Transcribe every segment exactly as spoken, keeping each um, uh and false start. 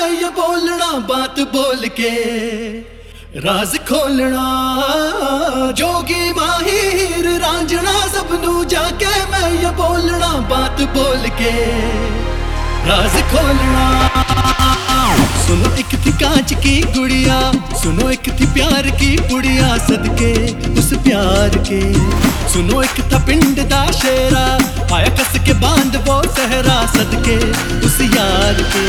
मैं ये बोलना बात बोल के राज खोलना जोगी माहिर रांझना सबनू जाके मैं ये बोलना बात बोल के राज खोलना। सुनो एक थी कांच की गुड़िया, सुनो एक थी प्यार की पुड़िया, सदके उस प्यार के। सुनो एक था पिंड दा शेरा, आया कस के बांध वो सहरा, सदके उस यार के।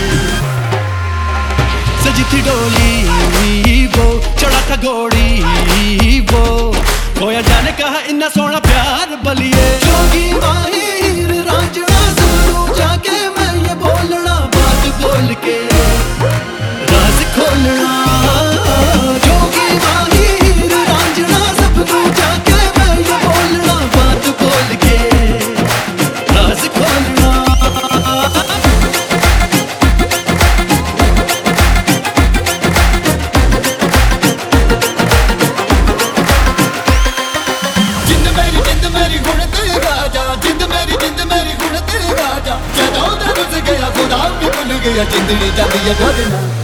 सजी थी डोली वो, चढ़ा था घोड़ी वो, खोया जाने कहा इन्ना सोना प्यार बलिए। जोगी माहिर रांझना सबनू जाके मैं ये बोलना बात बोल के राज खोलना। जोगी माहिर रांझना सबनू जाके मैं ये बोलना बात बोल के राज खोलना। जिंद मेरी जिंद मेरी गुण ते राजा, जिंद मेरी जिंद मेरी गुण ते राजा, जदों दा रुस गया खुदा भी भुल गया, जिंदड़ी जाती है घर ना।